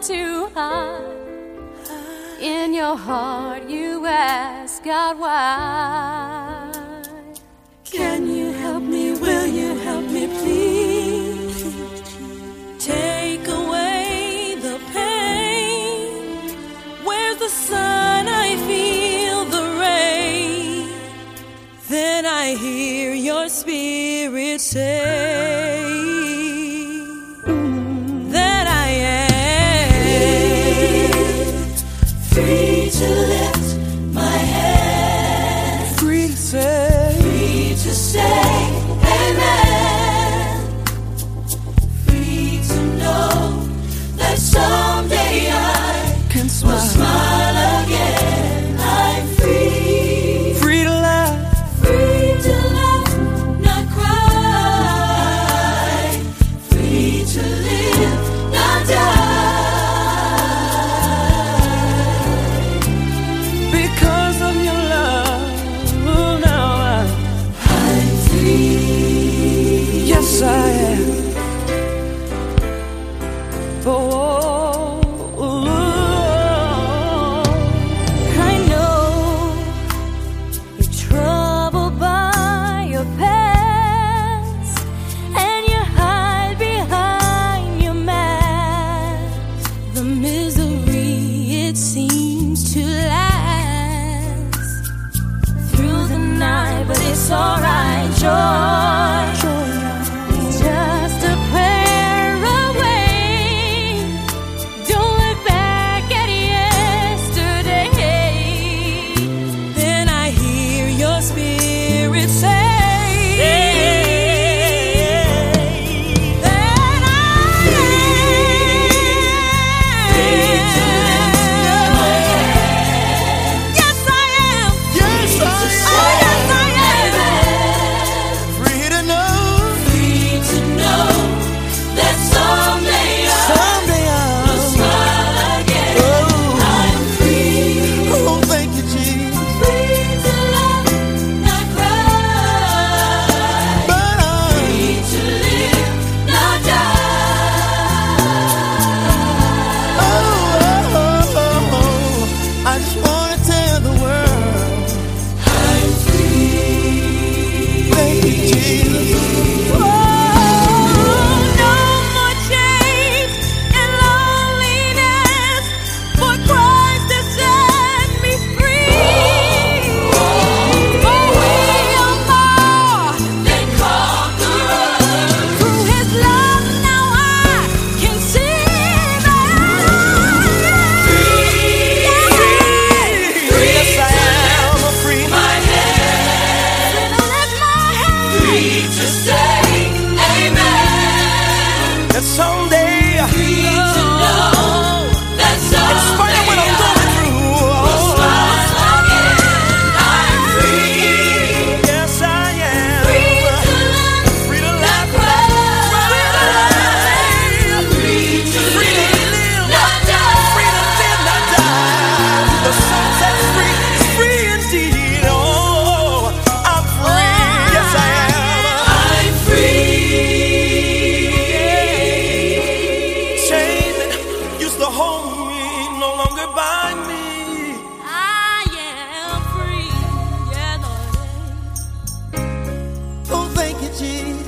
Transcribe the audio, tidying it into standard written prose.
too high. In your heart you ask God why. Can you help me? Will you help me, please? Take away the pain. Where's the sun? I feel the rain. Then I hear your spirit say that I am free to lift my hand, free to say, free to say amen, free to know that someday I can will smile, smile again. I'm free, free to laugh, free to laugh, not cry, free to live, not die. because of your love. Now I'm free. yes, I am. I know you're troubled by your past, and you hide behind your mask. The misery, it seems to last through the night, but it's alright. Joy, it's just a prayer away. Don't look back at yesterday. Then I hear your spirit say that I am. Yes, I am. Yes, I Oh, yes, I am. free to know, Free to know that someday I someday will I'll. smile again. Oh, I'm free. oh, thank you, Jesus. Free to laugh, not cry. But Free to live, not die. I just want to tell the world, I'm free. thank you, Jesus. Oh, no more chains and loneliness, for Christ has set me free. For we are more than conquerors. Through His love now I can see that I'm free. Yes, I am a free man. My hand, let my hand free to say amen. And someday, Free to know that in spite of someday what I'm I going through, will smile again. I'm free, yes, I am. free to live, Free to not laugh, cry. free to Free to live, not free to live, not die. The sun sets free, is free indeed. Oh, I'm free. Yes, I am. I'm free. Chains that used to hold me no longer bind me. I am free. Yeah, Lord. Oh, thank you, Jesus.